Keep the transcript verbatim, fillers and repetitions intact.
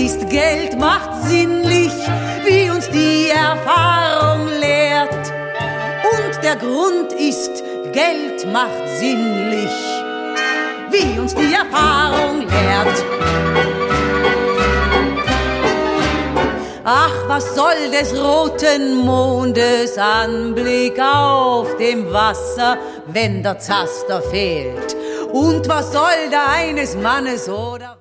ist Geld macht sinnlich, wie uns die Erfahrung lehrt. Und der Grund ist, Geld macht sinnlich, wie uns die Erfahrung lehrt. Ach, was soll des roten Mondes Anblick auf dem Wasser, wenn der Zaster fehlt? Und was soll da eines Mannes oder